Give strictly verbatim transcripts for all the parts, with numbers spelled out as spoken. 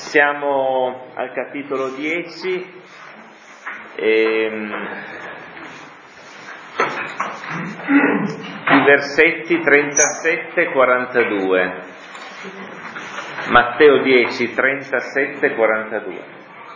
Siamo al capitolo dieci, ehm, i versetti trentasette e quarantadue. Matteo dieci, trentasette e quarantadue.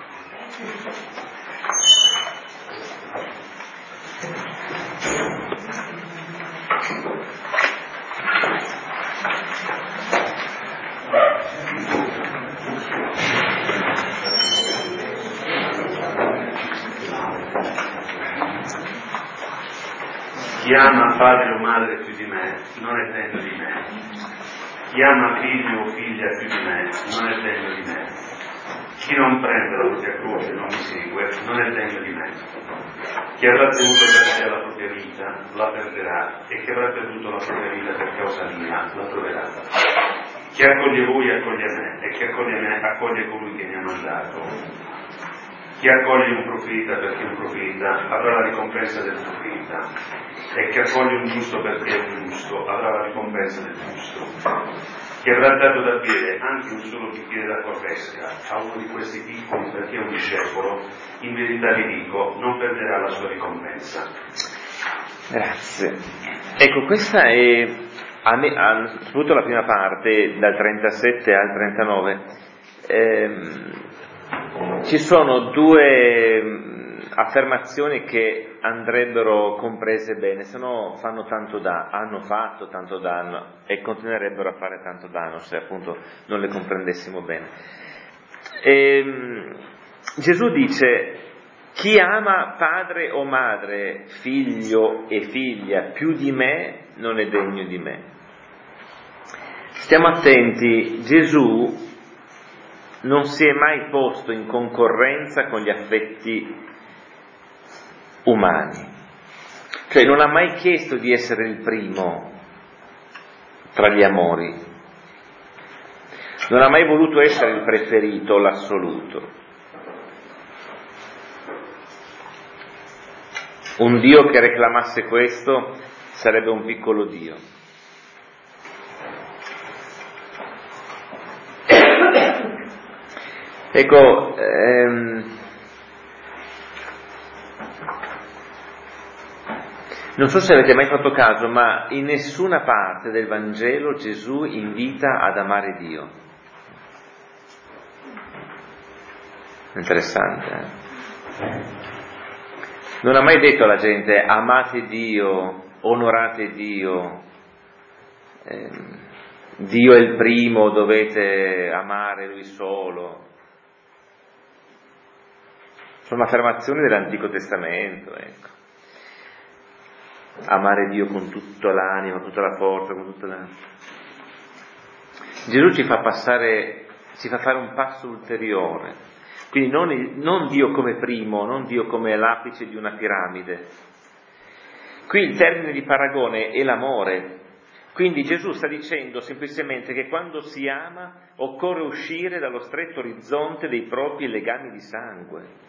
Chi ama padre o madre più di me non è degno di me. Chi ama figlio o figlia più di me non è degno di me. Chi non prende la propria croce e non mi segue non è degno di me. Chi avrà tenuto per sé la propria vita la perderà, e chi avrà perduto la propria vita per causa mia la troverà. Chi accoglie voi accoglie me, e chi accoglie me accoglie colui che mi ha mandato. Chi accoglie un profeta perché è un profeta avrà la ricompensa del profeta, e chi accoglie un giusto perché è un giusto avrà la ricompensa del giusto. Chi avrà dato da bere anche un solo bicchiere d'acqua fresca a uno di questi piccoli perché è un discepolo, in verità vi dico, non perderà la sua ricompensa. Grazie. Ecco, questa è, a me, a, soprattutto la prima parte, dal trentasette al trentanove, ehm, ci sono due affermazioni che andrebbero comprese bene, se no fanno tanto danno, hanno fatto tanto danno e continuerebbero a fare tanto danno se appunto non le comprendessimo bene. E, Gesù dice: chi ama padre o madre, figlio e figlia più di me non è degno di me. Stiamo attenti, Gesù non si è mai posto in concorrenza con gli affetti umani, cioè non ha mai chiesto di essere il primo tra gli amori, non ha mai voluto essere il preferito o l'assoluto. Un Dio che reclamasse questo sarebbe un piccolo Dio. Ecco, ehm, non so se avete mai fatto caso, ma in nessuna parte del Vangelo Gesù invita ad amare Dio. Interessante, eh? Non ha mai detto alla gente amate Dio, onorate Dio, eh, Dio è il primo, dovete amare Lui solo. Sono affermazioni dell'Antico Testamento, ecco. Amare Dio con tutta l'anima, con tutta la forza, con tutta la... Gesù ci fa passare, ci fa fare un passo ulteriore. Quindi non, il, non Dio come primo, non Dio come l'apice di una piramide. Qui il termine di paragone è l'amore. Quindi Gesù sta dicendo semplicemente che quando si ama occorre uscire dallo stretto orizzonte dei propri legami di sangue.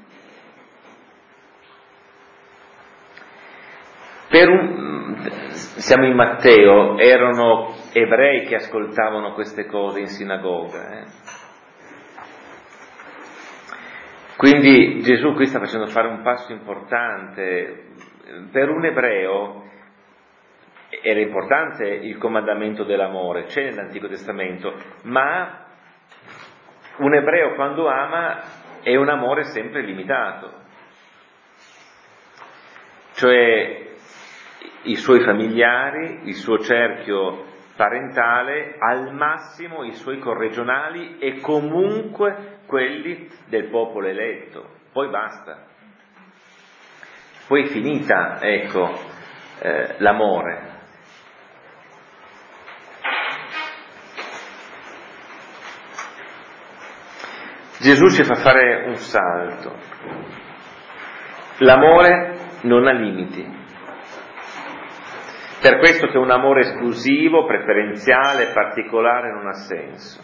Per un, siamo in Matteo, erano ebrei che ascoltavano queste cose in sinagoga. Eh? Quindi Gesù qui sta facendo fare un passo importante. Per un ebreo era importante il comandamento dell'amore, c'è nell'Antico Testamento, ma un ebreo quando ama è un amore sempre limitato. Cioè i suoi familiari, il suo cerchio parentale, al massimo i suoi corregionali e comunque quelli del popolo eletto. Poi basta. Poi è finita, ecco, eh, l'amore. Gesù ci fa fare un salto. L'amore non ha limiti. Per questo che un amore esclusivo, preferenziale, particolare non ha senso.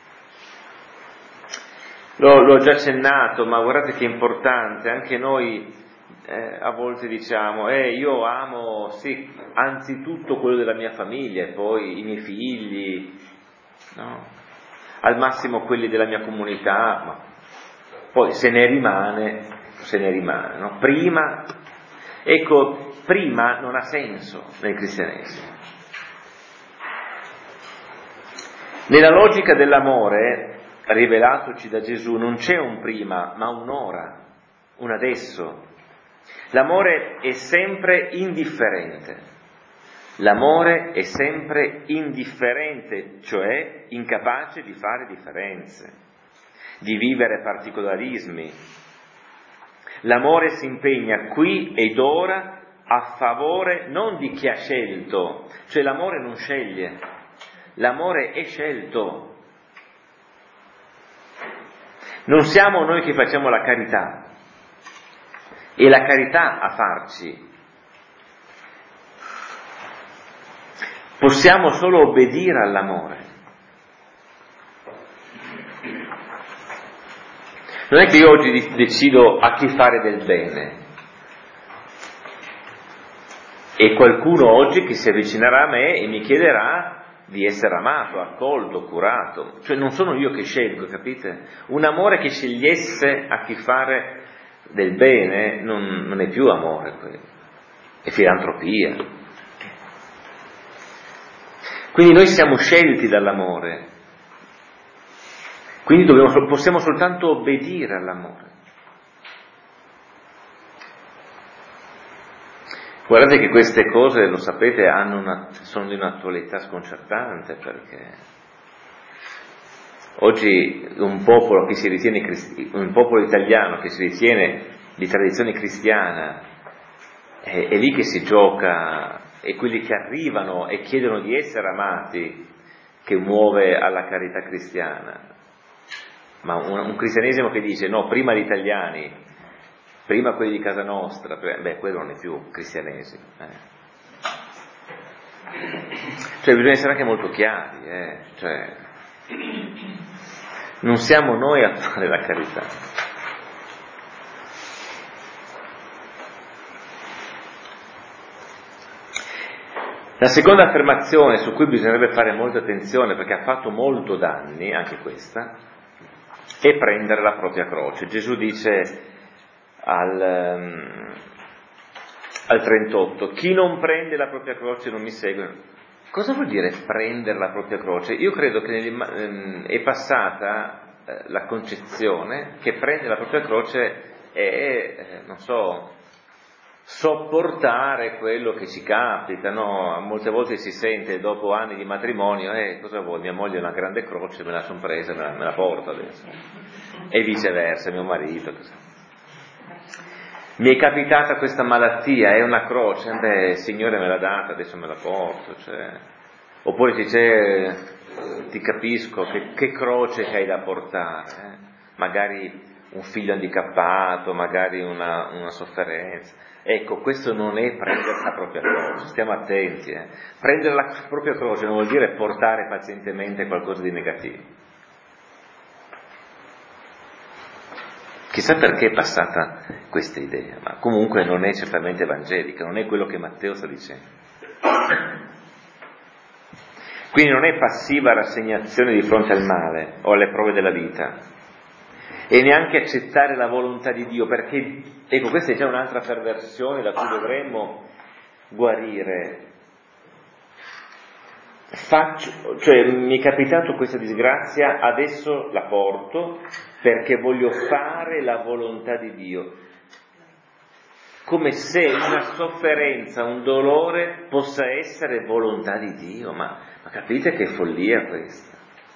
L'ho, l'ho già accennato, ma guardate che è importante, anche noi eh, a volte diciamo, eh, io amo, sì, anzitutto quello della mia famiglia, e poi i miei figli, no? al massimo quelli della mia comunità, ma poi se ne rimane, se ne rimane, no? Prima, ecco, prima non ha senso nel cristianesimo. Nella logica dell'amore rivelatoci da Gesù non c'è un prima, ma un ora, un adesso. L'amore è sempre indifferente. L'amore è sempre indifferente, cioè incapace di fare differenze, di vivere particolarismi. L'amore si impegna qui ed ora a favore non di chi ha scelto, cioè l'amore non sceglie, l'amore è scelto. Non siamo noi che facciamo la carità, è la carità a farci. Possiamo solo obbedire all'amore. Non è che io oggi decido a chi fare del bene e qualcuno oggi che si avvicinerà a me e mi chiederà di essere amato, accolto, curato. Cioè non sono io che scelgo, capite? Un amore che scegliesse a chi fare del bene non, non è più amore quello, è filantropia. Quindi noi siamo scelti dall'amore, quindi dobbiamo, possiamo soltanto obbedire all'amore. Guardate che queste cose, lo sapete, hanno una, sono di un'attualità sconcertante, perché oggi un popolo che si ritiene cristi- un popolo italiano che si ritiene di tradizione cristiana è, è lì che si gioca, e quelli che arrivano e chiedono di essere amati che muove alla carità cristiana. Ma un, un cristianesimo che dice no, prima gli italiani, prima quelli di casa nostra, beh, quello non è più cristianesimo. Eh. Cioè bisogna essere anche molto chiari, eh. Cioè, non siamo noi a fare la carità. La seconda affermazione su cui bisognerebbe fare molta attenzione, perché ha fatto molto danni, anche questa, è prendere la propria croce. Gesù dice al, um, al trentotto, chi non prende la propria croce non mi segue. Cosa vuol dire prendere la propria croce? Io credo che um, è passata uh, la concezione che prendere la propria croce è, eh, non so, sopportare quello che ci capita, no? Molte volte si sente dopo anni di matrimonio, eh, cosa vuoi, mia moglie ha una grande croce, me la son presa, me la, me la porto adesso, e viceversa, mio marito. Mi è capitata questa malattia, è una croce, beh, il Signore me l'ha data, adesso me la porto, cioè. Oppure dice, ti capisco, che, che croce che hai da portare, eh? Magari un figlio handicappato, magari una, una sofferenza. Ecco, questo non è prendere la propria croce, stiamo attenti. Eh. Prendere la propria croce non vuol dire portare pazientemente qualcosa di negativo. Chissà perché è passata questa idea, ma comunque non è certamente evangelica, non è quello che Matteo sta dicendo. Quindi non è passiva rassegnazione di fronte al male o alle prove della vita, e neanche accettare la volontà di Dio, perché, ecco, questa è già un'altra perversione da cui dovremmo guarire. Faccio, cioè, mi è capitato questa disgrazia, adesso la porto perché voglio fare la volontà di Dio. Come se una sofferenza, un dolore possa essere volontà di Dio, ma, ma capite che follia questa?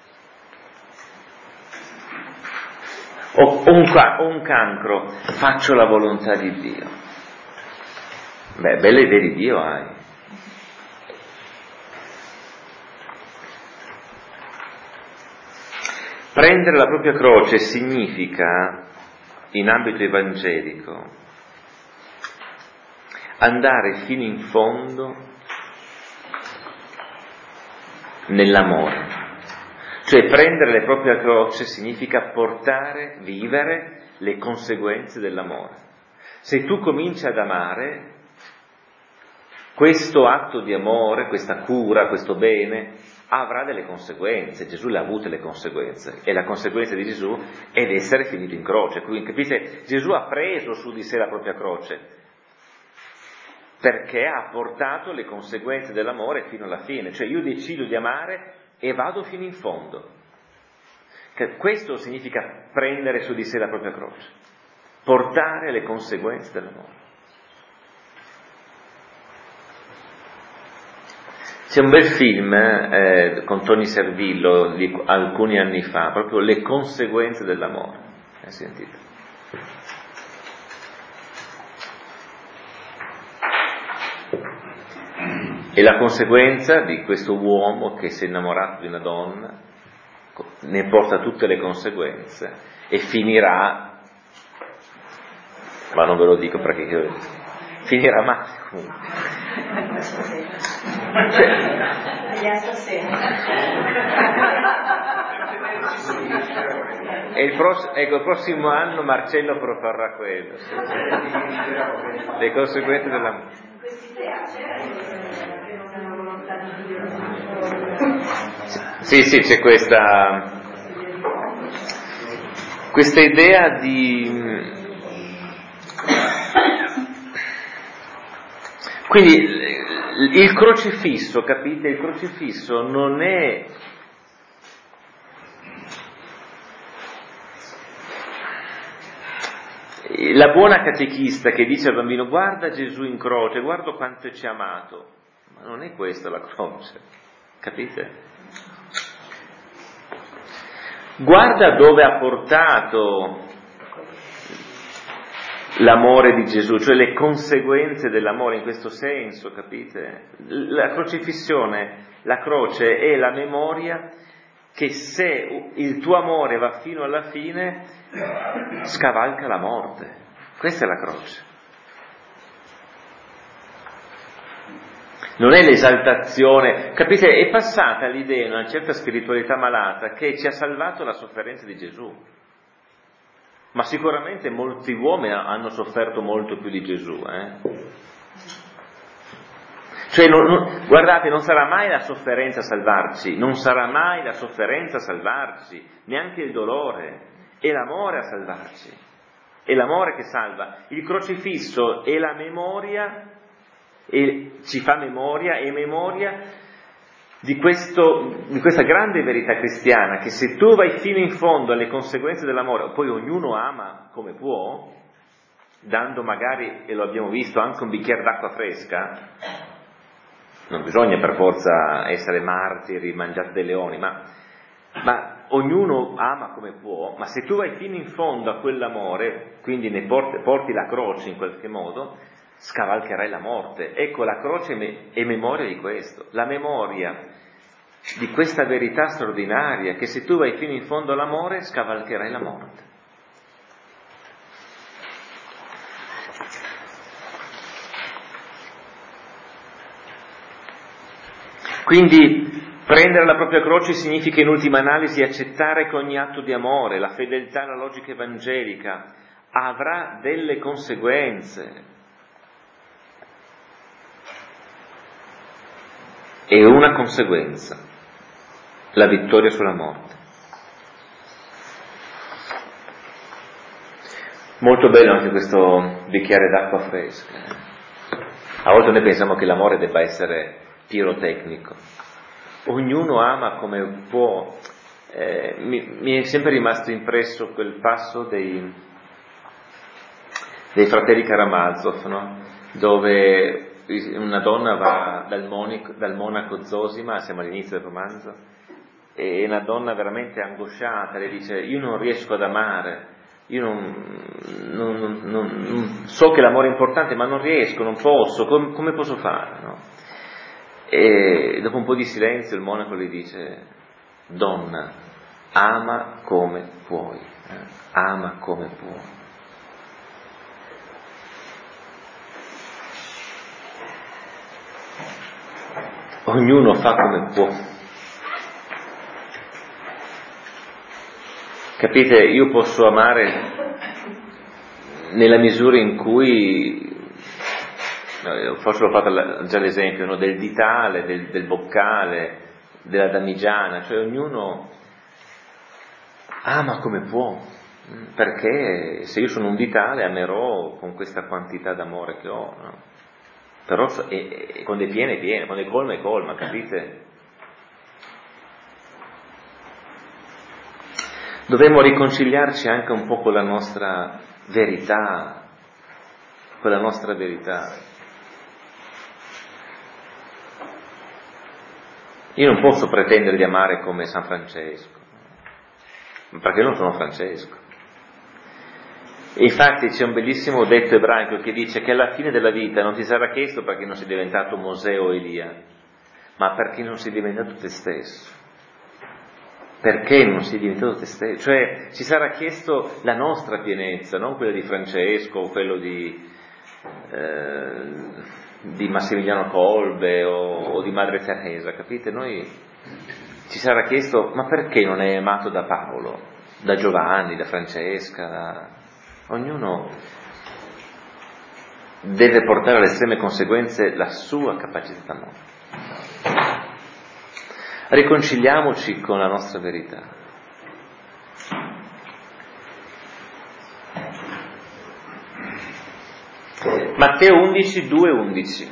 O un, un cancro, faccio la volontà di Dio. Beh, belle idee di Dio hai. Prendere la propria croce significa, in ambito evangelico, andare fino in fondo nell'amore. Cioè prendere la propria croce significa portare, vivere le conseguenze dell'amore. Se tu cominci ad amare, questo atto di amore, questa cura, questo bene, avrà delle conseguenze. Gesù le ha avute le conseguenze, e la conseguenza di Gesù è di essere finito in croce. Quindi capite, Gesù ha preso su di sé la propria croce perché ha portato le conseguenze dell'amore fino alla fine. Cioè io decido di amare e vado fino in fondo. Questo significa prendere su di sé la propria croce, portare le conseguenze dell'amore. C'è un bel film eh, con Tony Servillo di alcuni anni fa, proprio Le conseguenze dell'amore. Hai sentito? E la conseguenza di questo uomo che si è innamorato di una donna ne porta tutte le conseguenze e finirà, ma non ve lo dico perché io, finirà male comunque. E il prossimo, ecco, il prossimo anno Marcello proporrà quello, sì, sì. Le conseguenze dell'amore. Sì, sì, c'è questa questa idea di quindi il crocifisso, capite? Il crocifisso non è la buona catechista che dice al bambino: guarda Gesù in croce, guarda quanto ci ha amato. Ma non è questa la croce, capite? Guarda dove ha portato l'amore di Gesù, cioè le conseguenze dell'amore in questo senso, capite? La crocifissione, la croce è la memoria che se il tuo amore va fino alla fine scavalca la morte. Questa è la croce. Non è l'esaltazione, capite? È passata l'idea in una certa spiritualità malata che ci ha salvato la sofferenza di Gesù. Ma sicuramente molti uomini hanno sofferto molto più di Gesù, eh? Cioè, non, non, guardate, non sarà mai la sofferenza a salvarci, non sarà mai la sofferenza a salvarci, neanche il dolore, è l'amore a salvarci, è l'amore che salva. Il crocifisso è la memoria, e ci fa memoria, è memoria di, questo, di questa grande verità cristiana, che se tu vai fino in fondo alle conseguenze dell'amore, poi ognuno ama come può, dando magari, e lo abbiamo visto, anche un bicchiere d'acqua fresca. Non bisogna per forza essere martiri, mangiati dai leoni, ma, ma ognuno ama come può. Ma se tu vai fino in fondo a quell'amore, quindi ne porti, porti la croce in qualche modo, scavalcherai la morte. Ecco, la croce è memoria di questo, la memoria di questa verità straordinaria, che se tu vai fino in fondo all'amore scavalcherai la morte. Quindi prendere la propria croce significa in ultima analisi accettare che ogni atto di amore, la fedeltà alla logica evangelica, avrà delle conseguenze. E una conseguenza, la vittoria sulla morte. Molto bello anche questo bicchiere d'acqua fresca. A volte noi pensiamo che l'amore debba essere pirotecnico. Ognuno ama come può. Eh, mi, mi è sempre rimasto impresso quel passo dei, dei fratelli Karamazov, no? Dove una donna va dal, monico, dal monaco Zosima, siamo all'inizio del romanzo, e una donna veramente angosciata le dice: io non riesco ad amare, io non, non, non, non so che l'amore è importante, ma non riesco, non posso, com, come posso fare? No? E dopo un po' di silenzio il monaco le dice: donna, ama come puoi, eh? ama come puoi. Ognuno fa come può. Capite? Io posso amare nella misura in cui, forse l'ho fatto già l'esempio, no? Del ditale, del, del boccale, della damigiana, cioè ognuno ama come può, perché se io sono un vitale amerò con questa quantità d'amore che ho, no? Però e, e, quando è piena è piena, quando è colma è colma, capite? Dovremmo riconciliarci anche un po' con la nostra verità, con la nostra verità. Io non posso pretendere di amare come San Francesco, perché io non sono Francesco. E infatti c'è un bellissimo detto ebraico che dice che alla fine della vita non ti sarà chiesto perché non sei diventato Mosè o Elia, ma perché non sei diventato te stesso. Perché non sei diventato te stesso? Cioè ci sarà chiesto la nostra pienezza, non quella di Francesco o quello di, eh, di Massimiliano Kolbe o, o di Madre Teresa, capite? Noi ci sarà chiesto, ma perché non è amato da Paolo, da Giovanni, da Francesca? Da... Ognuno deve portare alle estreme conseguenze la sua capacità d'amore. Riconciliamoci con la nostra verità. Matteo undici, due undici.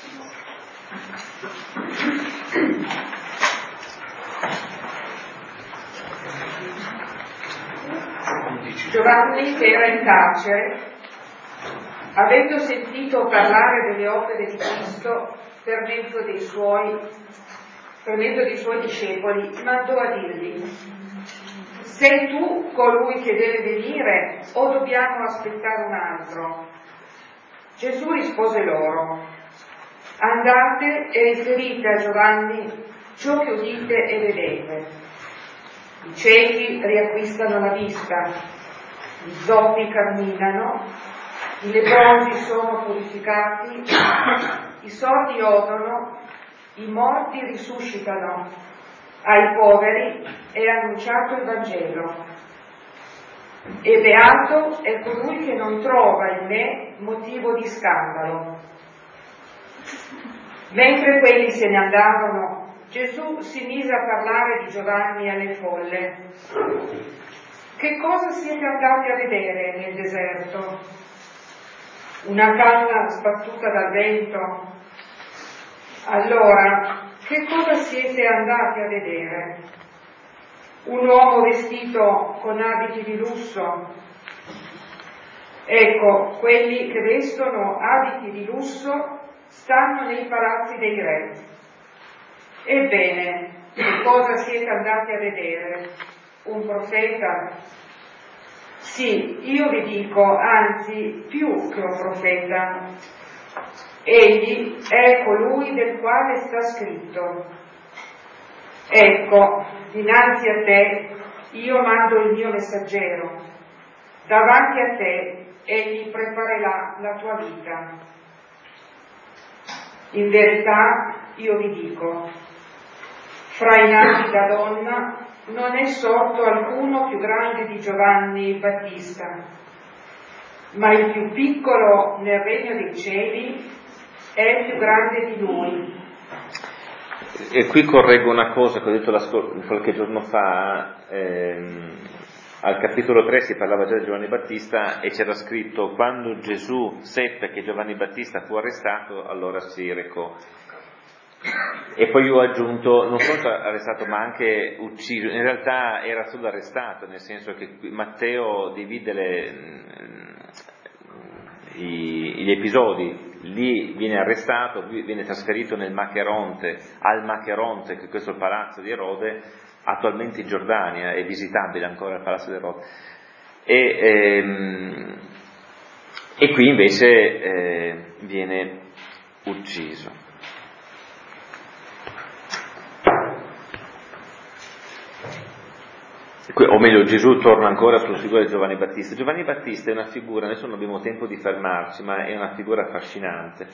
Giovanni, che era in carcere, avendo sentito parlare delle opere di Cristo per mezzo dei suoi, per mezzo dei suoi discepoli, mandò a dirgli: sei tu colui che deve venire o dobbiamo aspettare un altro? Gesù rispose loro: andate e riferite a Giovanni ciò che udite e vedete. I ciechi riacquistano la vista, i zoppi camminano, i leprosi sono purificati, i sordi odono, i morti risuscitano, ai poveri è annunciato il Vangelo. E beato è colui che non trova in me motivo di scandalo. Mentre quelli se ne andavano, Gesù si mise a parlare di Giovanni alle folle. Che cosa siete andati a vedere nel deserto? Una canna sbattuta dal vento? Allora, che cosa siete andati a vedere? Un uomo vestito con abiti di lusso? Ecco, quelli che vestono abiti di lusso stanno nei palazzi dei re. Ebbene, che cosa siete andati a vedere? Un profeta? Sì, io vi dico, anzi, più che un profeta. Egli è colui del quale sta scritto: ecco, dinanzi a te io mando il mio messaggero, davanti a te egli preparerà la tua vita. In verità io vi dico, fra i nati da donna non è sorto alcuno più grande di Giovanni Battista, ma il più piccolo nel regno dei cieli è più grande di lui. E qui correggo una cosa che ho detto qualche giorno fa, ehm, al capitolo tre si parlava già di Giovanni Battista e c'era scritto: quando Gesù seppe che Giovanni Battista fu arrestato, allora si recò. E poi io ho aggiunto, non solo arrestato ma anche ucciso. In realtà era solo arrestato, nel senso che Matteo divide le, gli episodi. Lì viene arrestato, viene trasferito nel Macheronte, al Macheronte, che questo è il palazzo di Erode, attualmente in Giordania, è visitabile ancora il palazzo di Erode. E, ehm, e qui invece eh, viene ucciso. O meglio, Gesù torna ancora sulla figura di Giovanni Battista. Giovanni Battista è una figura, adesso non abbiamo tempo di fermarci, ma è una figura affascinante.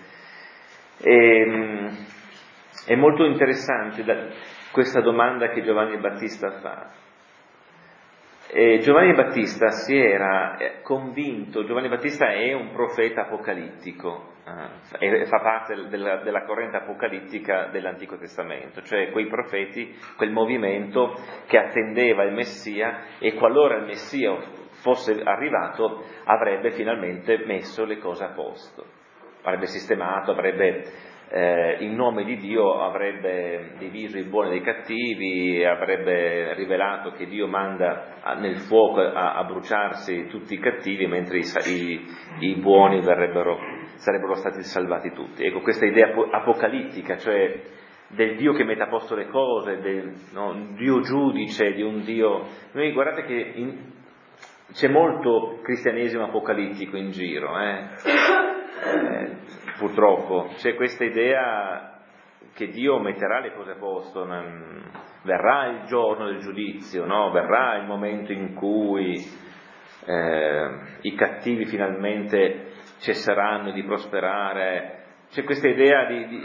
E, è molto interessante da, questa domanda che Giovanni Battista fa. E Giovanni Battista si era convinto, Giovanni Battista è un profeta apocalittico, eh, fa parte della, della corrente apocalittica dell'Antico Testamento, cioè quei profeti, quel movimento che attendeva il Messia e qualora il Messia fosse arrivato avrebbe finalmente messo le cose a posto, avrebbe sistemato, avrebbe eh, in nome di Dio avrebbe diviso i buoni dai cattivi, avrebbe rivelato che Dio manda nel fuoco a, a bruciarsi tutti i cattivi mentre i, i, i buoni verrebbero, sarebbero stati salvati tutti. Ecco, questa idea apocalittica, cioè del Dio che mette a posto le cose, del no, Dio giudice, di un Dio... Noi guardate che in, c'è molto cristianesimo apocalittico in giro, eh? Eh, purtroppo c'è questa idea che Dio metterà le cose a posto, verrà il giorno del giudizio, no? Verrà il momento in cui eh, i cattivi finalmente cesseranno di prosperare. C'è questa idea di, di,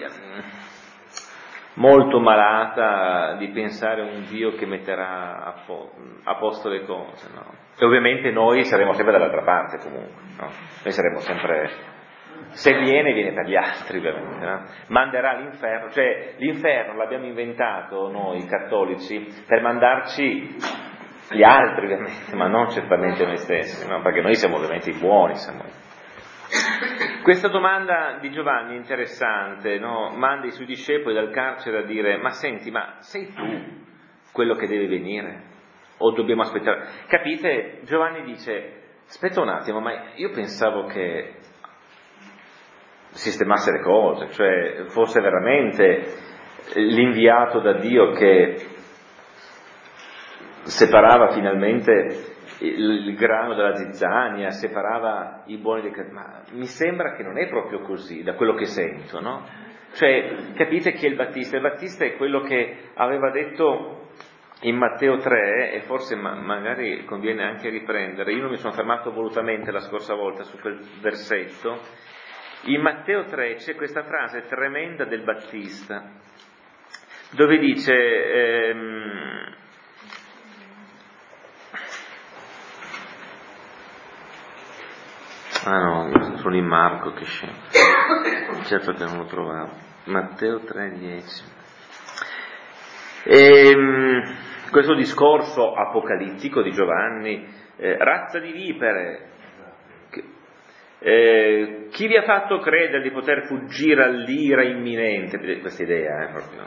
molto malata di pensare a un Dio che metterà a, po- a posto le cose, no? E ovviamente noi saremo sempre dall'altra parte comunque, no? Noi saremo sempre... Se viene, viene per gli altri, ovviamente, no? Manderà l'inferno, cioè l'inferno l'abbiamo inventato noi cattolici per mandarci gli altri, ovviamente, ma non certamente noi stessi, no? Perché noi siamo ovviamente i buoni. Siamo... Questa domanda di Giovanni è interessante, no? Manda i suoi discepoli dal carcere a dire: ma senti, ma sei tu quello che deve venire? O dobbiamo aspettare? Capite? Giovanni dice: aspetta un attimo, ma io pensavo che sistemasse le cose, cioè fosse veramente l'inviato da Dio che separava finalmente il, il grano dalla zizzania, separava i buoni dai cattivi, ma mi sembra che non è proprio così, da quello che sento, no? Cioè, capite chi è il Battista? Il Battista è quello che aveva detto in Matteo tre, e forse ma- magari conviene anche riprendere, io non mi sono fermato volutamente la scorsa volta su quel versetto. In Matteo tre c'è questa frase tremenda del Battista, dove dice, ehm, ah no, sono in Marco, che scemo, certo che non lo trovavo, Matteo tre dieci, ehm, questo discorso apocalittico di Giovanni, eh, razza di vipere, Eh, chi vi ha fatto credere di poter fuggire all'ira imminente? Questa idea, eh, proprio.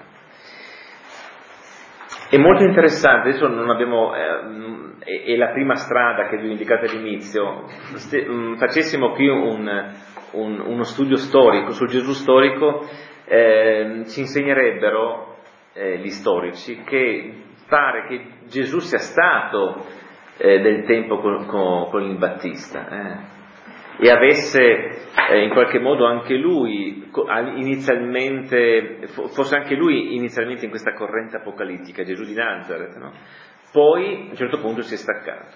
È molto interessante, adesso non abbiamo, eh, è, è la prima strada che vi ho indicato all'inizio. Ste, mh, facessimo qui un, un, uno studio storico, sul Gesù storico, eh, ci insegnerebbero eh, gli storici che pare che Gesù sia stato eh, del tempo con, con, con il Battista, eh. E avesse eh, in qualche modo anche lui inizialmente, fosse anche lui inizialmente in questa corrente apocalittica, Gesù di Nazareth, no? Poi a un certo punto si è staccato.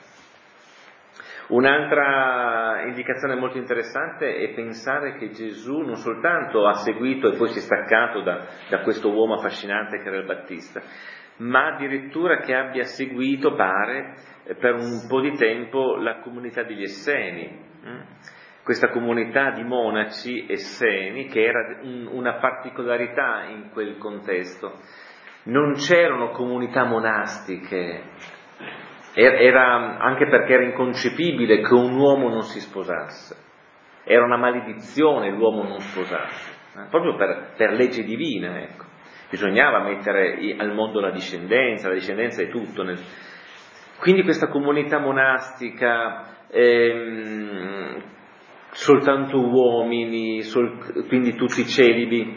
Un'altra indicazione molto interessante è pensare che Gesù non soltanto ha seguito e poi si è staccato da, da questo uomo affascinante che era il Battista, ma addirittura che abbia seguito, pare, per un po' di tempo la comunità degli Esseni, questa comunità di monaci esseni che era un, una particolarità in quel contesto. Non c'erano comunità monastiche, era, anche perché era inconcepibile che un uomo non si sposasse, era una maledizione l'uomo non sposarsi, eh? proprio per, per legge divina, ecco. Bisognava mettere al mondo la discendenza, la discendenza è tutto. Nel... Quindi questa comunità monastica, ehm, soltanto uomini, sol, quindi tutti celibi,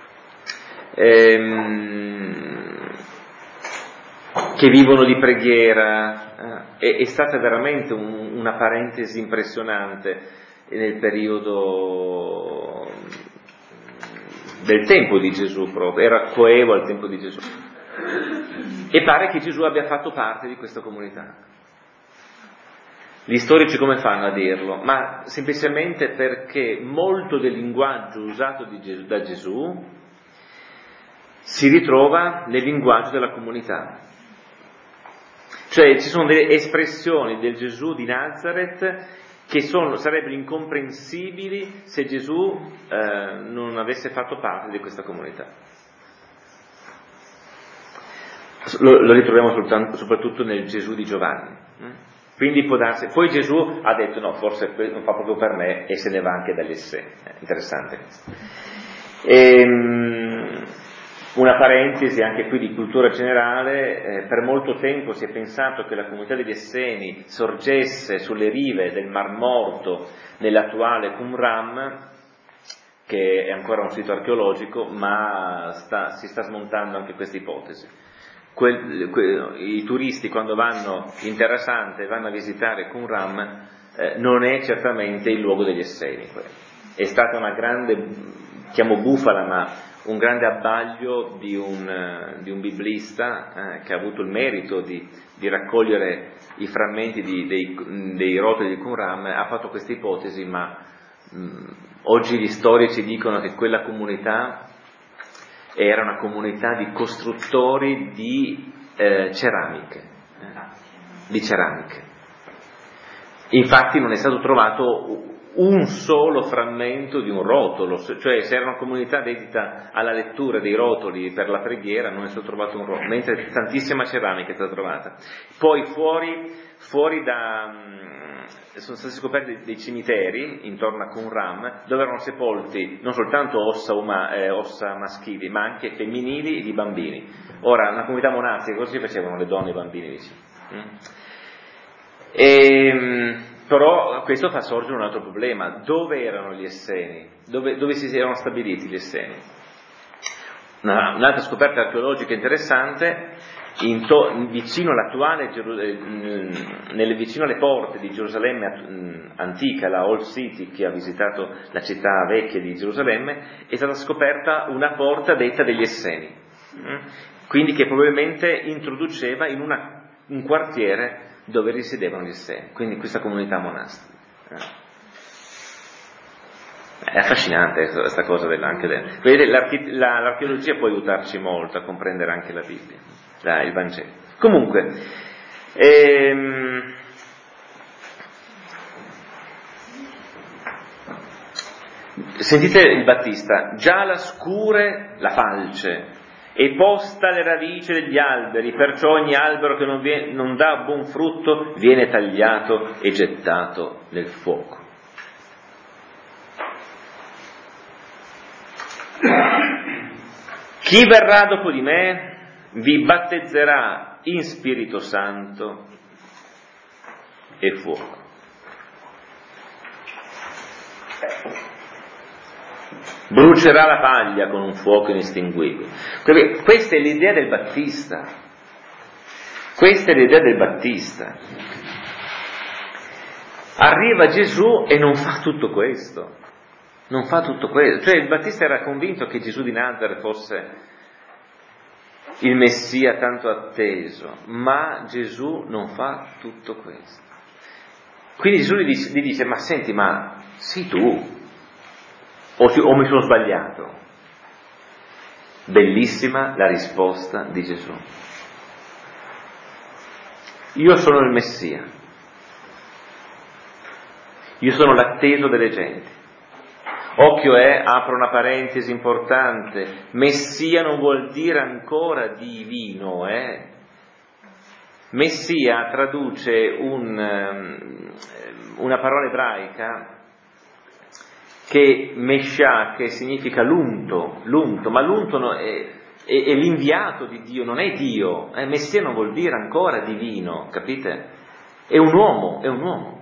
ehm, che vivono di preghiera, eh, è, è stata veramente un, una parentesi impressionante nel periodo del tempo di Gesù proprio, era coevo al tempo di Gesù. E pare che Gesù abbia fatto parte di questa comunità. Gli storici come fanno a dirlo? Ma semplicemente perché molto del linguaggio usato di Gesù, da Gesù si ritrova nel linguaggio della comunità. Cioè ci sono delle espressioni del Gesù di Nazareth che sono, sarebbero incomprensibili se Gesù eh, non avesse fatto parte di questa comunità. Lo, lo ritroviamo soltanto, soprattutto nel Gesù di Giovanni. Quindi può darsi, poi Gesù ha detto no, forse non fa proprio per me e se ne va anche dagli Esseni. Eh, interessante questo. Ehm, una parentesi anche qui di cultura generale, eh, per molto tempo si è pensato che la comunità degli Esseni sorgesse sulle rive del Mar Morto nell'attuale Qumran, che è ancora un sito archeologico, ma sta, si sta smontando anche questa ipotesi. Que, que, I turisti quando vanno in Terra Santa e vanno a visitare Qumran eh, non è certamente il luogo degli Esseni. È stata una grande, chiamo bufala, ma un grande abbaglio di un, di un biblista eh, che ha avuto il merito di, di raccogliere i frammenti di, dei, dei rotoli di Qumran. Ha fatto questa ipotesi, ma mh, oggi gli storici dicono che quella comunità era una comunità di costruttori di eh, ceramiche, eh, di ceramiche. Infatti non è stato trovato un solo frammento di un rotolo, cioè se era una comunità dedita alla lettura dei rotoli per la preghiera non è stato trovato un rotolo, mentre tantissima ceramica è stata trovata. Poi fuori, fuori da, sono stati scoperti dei cimiteri intorno a Qumran dove erano sepolti non soltanto ossa, uma, eh, ossa maschili ma anche femminili e di bambini. Ora, una comunità monastica, così facevano le donne e i bambini vicini. E, però questo fa sorgere un altro problema: dove erano gli Esseni? Dove, dove si erano stabiliti gli Esseni? Una, un'altra scoperta archeologica interessante, in to, vicino all'attuale, nelle, vicino alle porte di Gerusalemme antica, la Old City, chi ha visitato la città vecchia di Gerusalemme, è stata scoperta una porta detta degli Esseni, quindi che probabilmente introduceva in una, un quartiere dove risiedevano gli Esseni, quindi questa comunità monastica. È affascinante questa cosa anche del... Vedete, la, l'archeologia può aiutarci molto a comprendere anche la Bibbia, la, il Vangelo. Comunque, ehm, sentite il Battista: già la scure la falce e posta le radici degli alberi, perciò ogni albero che non, viene, non dà buon frutto viene tagliato e gettato nel fuoco. Chi verrà dopo di me vi battezzerà in Spirito Santo e fuoco. Brucerà la paglia con un fuoco inestinguibile. Questa è l'idea del Battista. Questa è l'idea del Battista. Arriva Gesù e non fa tutto questo. Non fa tutto questo. Cioè il Battista era convinto che Gesù di Nazareth fosse il Messia tanto atteso, ma Gesù non fa tutto questo. Quindi Gesù gli dice, gli dice ma senti, ma sei tu? O, ti, o mi sono sbagliato? Bellissima la risposta di Gesù. Io sono il Messia. Io sono l'atteso delle genti. Occhio, eh, apro una parentesi importante. Messia non vuol dire ancora divino, eh. Messia traduce un, una parola ebraica che Meshach, che significa l'unto, l'unto, ma l'unto no, è, è, è l'inviato di Dio, non è Dio. Eh, Messia non vuol dire ancora divino, capite? È un uomo, è un uomo.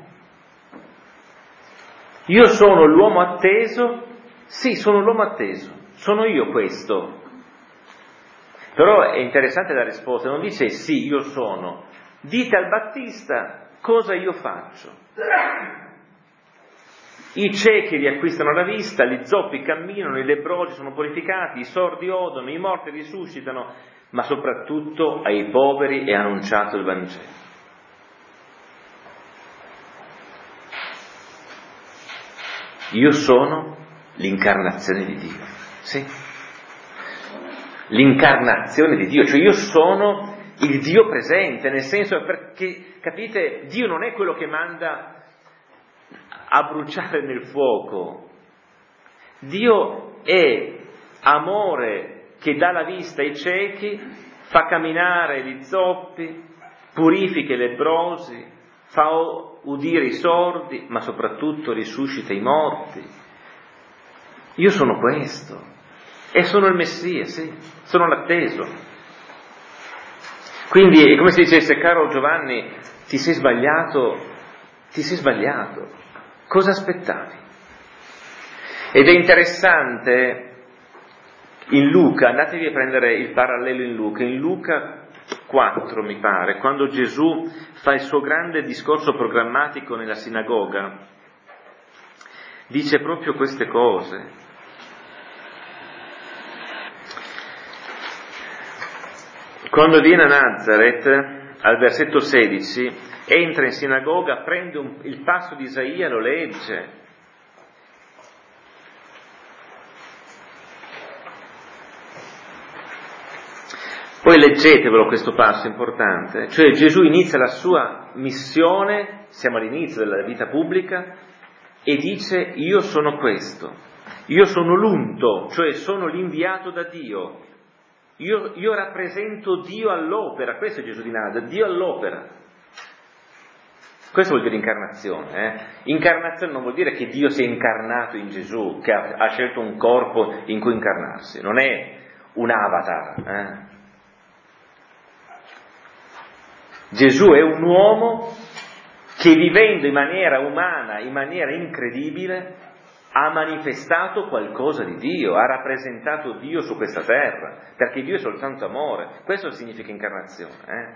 Io sono l'uomo atteso, sì, sono l'uomo atteso, sono io questo. Però è interessante la risposta, non dice sì, io sono. Dite al Battista cosa io faccio. I ciechi riacquistano la vista, gli zoppi camminano, i lebbrosi sono purificati, i sordi odono, i morti risuscitano, ma soprattutto ai poveri è annunciato il Vangelo. Io sono l'incarnazione di Dio, sì. L'incarnazione di Dio, cioè io sono il Dio presente, nel senso perché, capite, Dio non è quello che manda a bruciare nel fuoco. Dio è amore che dà la vista ai ciechi, fa camminare gli zoppi, purifica i lebbrosi, fa udire i sordi, ma soprattutto risuscita i morti. Io sono questo, e sono il Messia, sì, sono l'atteso. Quindi è come se dicesse: caro Giovanni, ti sei sbagliato, ti sei sbagliato, cosa aspettavi? Ed è interessante, in Luca, andatevi a prendere il parallelo in Luca, in Luca quattro mi pare, quando Gesù fa il suo grande discorso programmatico nella sinagoga, dice proprio queste cose. Quando viene a Nazareth, al versetto sedici, entra in sinagoga, prende un, il passo di Isaia, lo legge. Poi leggetevelo questo passo importante, cioè Gesù inizia la sua missione, siamo all'inizio della vita pubblica, e dice: io sono questo, io sono l'unto, cioè sono l'inviato da Dio, io, io rappresento Dio all'opera, questo è Gesù di Nazareth, Dio all'opera. Questo vuol dire incarnazione. Eh? Incarnazione non vuol dire che Dio si è incarnato in Gesù, che ha, ha scelto un corpo in cui incarnarsi, non è un avatar. Eh? Gesù è un uomo che, vivendo in maniera umana, in maniera incredibile, ha manifestato qualcosa di Dio, ha rappresentato Dio su questa terra, perché Dio è soltanto amore. Questo significa incarnazione.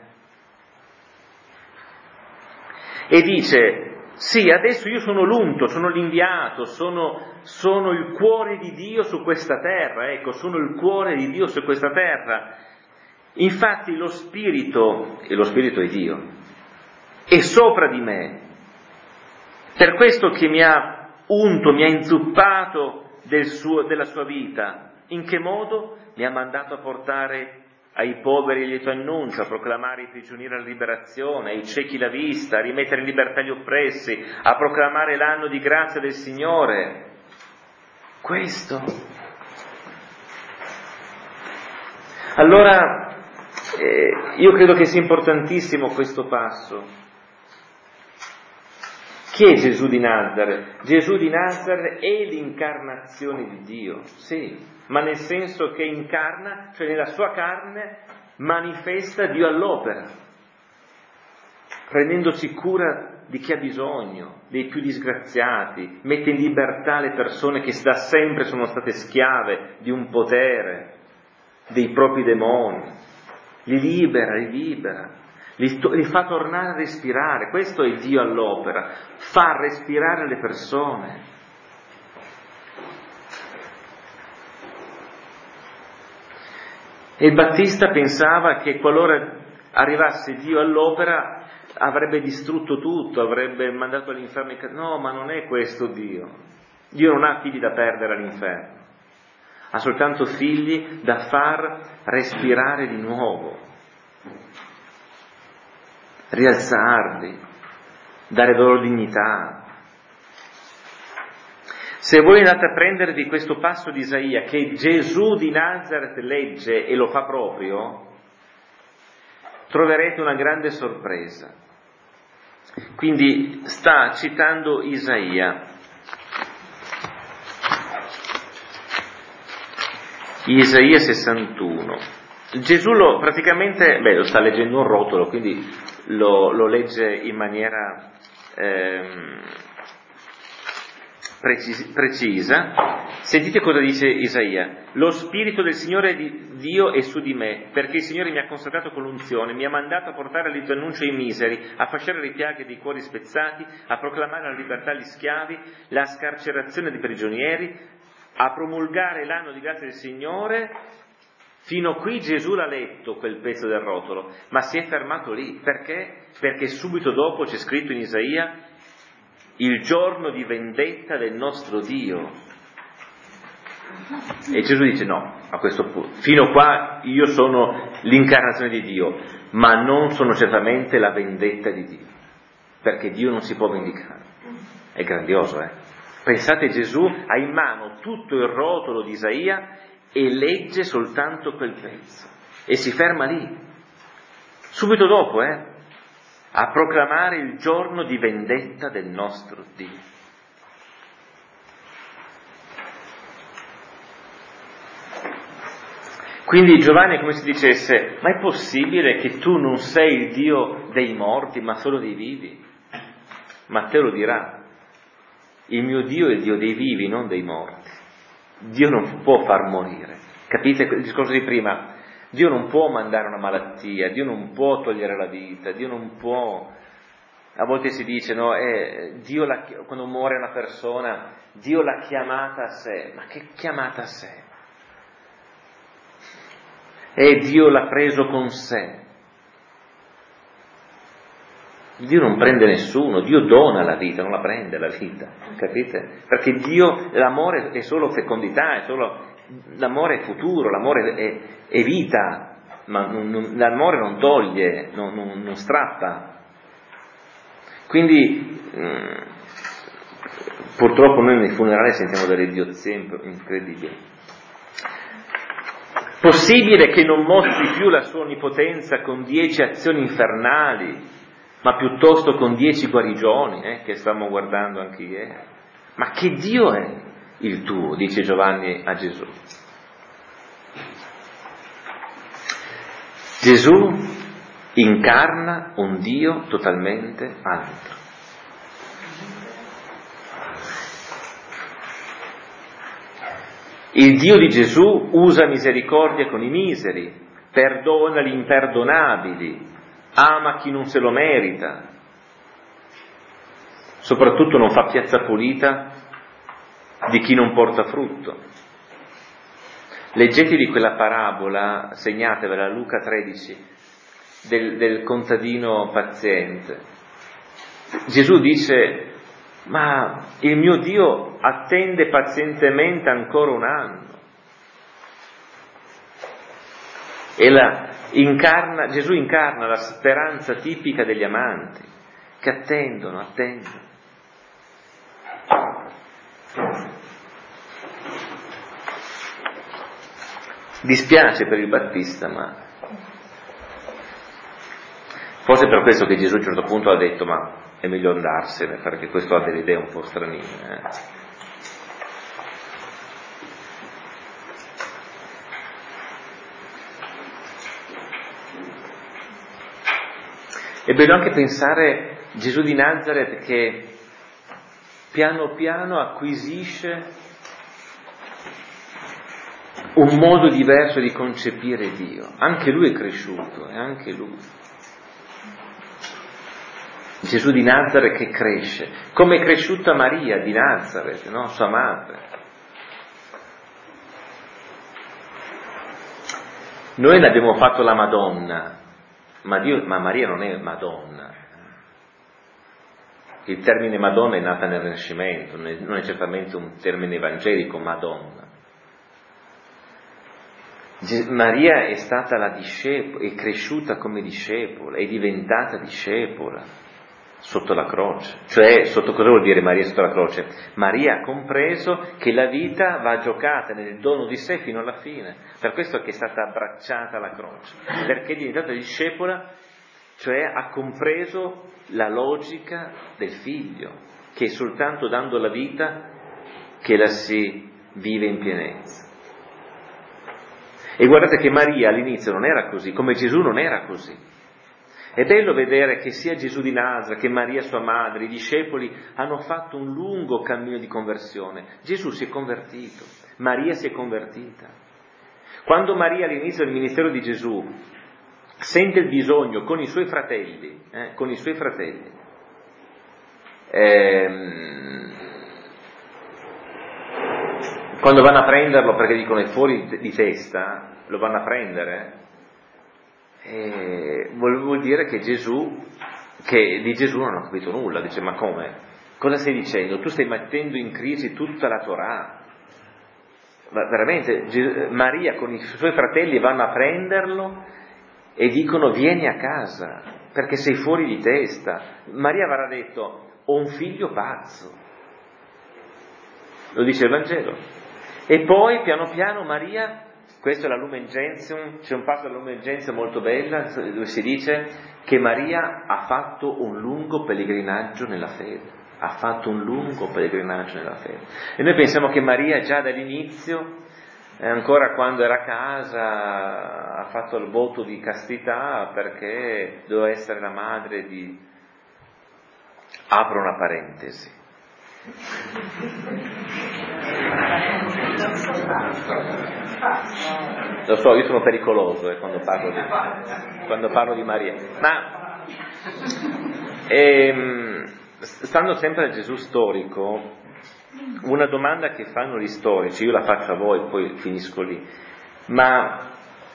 Eh? E dice: sì, adesso io sono l'unto, sono l'inviato, sono, sono il cuore di Dio su questa terra, ecco, sono il cuore di Dio su questa terra. Infatti lo Spirito, e lo Spirito è Dio, è sopra di me, per questo che mi ha unto, mi ha inzuppato del suo, della sua vita. In che modo? Mi ha mandato a portare ai poveri il lieto annuncio, a proclamare ai prigionieri la liberazione, ai ciechi la vista, a rimettere in libertà gli oppressi, a proclamare l'anno di grazia del Signore. Questo. Allora, Eh, io credo che sia importantissimo questo passo. Chi è Gesù di Nazareth? Gesù di Nazareth è l'incarnazione di Dio, sì, ma nel senso che incarna, cioè nella sua carne manifesta Dio all'opera, prendendosi cura di chi ha bisogno, dei più disgraziati, mette in libertà le persone che da sempre sono state schiave di un potere, dei propri demoni. Li libera, li libera, li, to- li fa tornare a respirare. Questo è Dio all'opera, fa respirare le persone. E il Battista pensava che qualora arrivasse Dio all'opera avrebbe distrutto tutto, avrebbe mandato all'inferno. No, ma non è questo Dio. Dio non ha figli da perdere all'inferno. Ha soltanto figli da far respirare di nuovo, rialzarli, dare loro dignità. Se voi andate a prendervi questo passo di Isaia che Gesù di Nazareth legge e lo fa proprio, troverete una grande sorpresa. Quindi sta citando Isaia. Isaia sessantuno. Gesù lo praticamente, beh, lo sta leggendo un rotolo, quindi lo, lo legge in maniera ehm, precis- precisa. Sentite cosa dice Isaia: lo Spirito del Signore di Dio è su di me, perché il Signore mi ha consacrato con l'unzione, mi ha mandato a portare il lieto annuncio ai miseri, a fasciare le piaghe dei cuori spezzati, a proclamare la libertà agli schiavi, la scarcerazione dei prigionieri, a promulgare l'anno di grazia del Signore. Fino qui Gesù l'ha letto quel pezzo del rotolo, ma si è fermato lì. Perché? Perché subito dopo c'è scritto in Isaia: il giorno di vendetta del nostro Dio. E Gesù dice no, a questo punto, fino qua io sono l'incarnazione di Dio, ma non sono certamente la vendetta di Dio, perché Dio non si può vendicare. È grandioso, eh? Pensate, Gesù ha in mano tutto il rotolo di Isaia e legge soltanto quel pezzo e si ferma lì, subito dopo, eh? A proclamare il giorno di vendetta del nostro Dio. Quindi Giovanni è come se dicesse: ma è possibile che tu non sei il Dio dei morti ma solo dei vivi? Matteo lo dirà: il mio Dio è il Dio dei vivi, non dei morti. Dio non può far morire. Capite il discorso di prima? Dio non può mandare una malattia, Dio non può togliere la vita, Dio non può. A volte si dice, no, eh, Dio l'ha, quando muore una persona, Dio l'ha chiamata a sé. Ma che chiamata a sé? E Dio l'ha preso con sé. Dio non prende nessuno, Dio dona la vita, non la prende la vita, capite? Perché Dio, l'amore è solo fecondità, è solo, l'amore è futuro, l'amore è, è vita, ma non, non, l'amore non toglie, non, non, non strappa. Quindi mh, purtroppo noi nei funerali sentiamo delle idiozie incredibili. Possibile che non mostri più la sua onnipotenza con dieci azioni infernali, ma piuttosto con dieci guarigioni, eh, che stavamo guardando anche ieri? Ma che Dio è il tuo, dice Giovanni a Gesù. Gesù incarna un Dio totalmente altro. Il Dio di Gesù usa misericordia con i miseri, perdona gli imperdonabili, ama chi non se lo merita, soprattutto non fa piazza pulita di chi non porta frutto. Leggetevi quella parabola, segnatevela, Luca tredici, del, del contadino paziente. Gesù dice: ma il mio Dio attende pazientemente ancora un anno. E la incarna, Gesù incarna la speranza tipica degli amanti, che attendono, attendono. Dispiace per il Battista, ma forse è per questo che Gesù a un certo punto ha detto: ma è meglio andarsene, perché questo ha delle idee un po' stranine. Eh? È bello anche pensare Gesù di Nazaret che piano piano acquisisce un modo diverso di concepire Dio. Anche lui è cresciuto, e anche lui. Gesù di Nazaret che cresce, come è cresciuta Maria di Nazaret, no? Sua madre. Noi ne abbiamo fatto la Madonna, ma, Dio, ma Maria non è Madonna. Il termine Madonna è nata nel Rinascimento, non è certamente un termine evangelico, Madonna. Maria è stata la discepola, è cresciuta come discepola, è diventata discepola sotto la croce. Cioè, sotto cosa vuol dire Maria sotto la croce? Maria ha compreso che la vita va giocata nel dono di sé fino alla fine. Per questo che è stata abbracciata alla croce, perché è diventata discepola, cioè ha compreso la logica del figlio, che è soltanto dando la vita che la si vive in pienezza. E guardate che Maria all'inizio non era così, come Gesù non era così. È bello vedere che sia Gesù di Nazaret che Maria sua madre, i discepoli, hanno fatto un lungo cammino di conversione. Gesù si è convertito, Maria si è convertita. Quando Maria all'inizio del ministero di Gesù sente il bisogno con i suoi fratelli, eh, con i suoi fratelli, ehm, quando vanno a prenderlo perché dicono è fuori di testa, lo vanno a prendere, e vuol, vuol dire che Gesù, che di Gesù non hanno capito nulla. Dice: ma come? Cosa stai dicendo? Tu stai mettendo in crisi tutta la Torah. veramente, Maria con i suoi fratelli vanno a prenderlo e dicono vieni a casa, perché sei fuori di testa. Maria avrà detto ho un figlio pazzo, lo dice il Vangelo. E poi piano piano Maria, questo è la Lumen Gentium, c'è un passo della Lumen Gentium molto bella dove si dice che Maria ha fatto un lungo pellegrinaggio nella fede, ha fatto un lungo pellegrinaggio nella fede. E noi pensiamo che Maria già dall'inizio, eh, ancora quando era a casa, ha fatto il voto di castità perché doveva essere la madre di... Apro una parentesi. Lo so, io sono pericoloso eh, quando, parlo di, quando parlo di Maria, ma ehm, stando sempre al Gesù storico, una domanda che fanno gli storici, io la faccio a voi, poi finisco lì, ma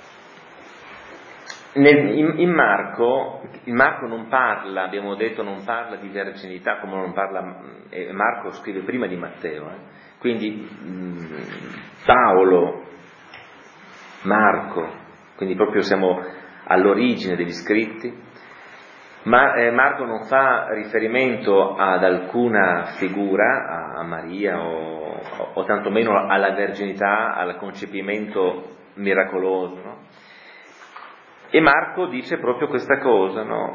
nel, in, in Marco, in Marco non parla, abbiamo detto, non parla di verginità, come non parla, eh, Marco scrive prima di Matteo, eh, quindi mh, Paolo, Marco, quindi proprio siamo all'origine degli scritti, ma eh, Marco non fa riferimento ad alcuna figura, a, a Maria o, o, o tantomeno alla verginità, al concepimento miracoloso, no? E Marco dice proprio questa cosa, no?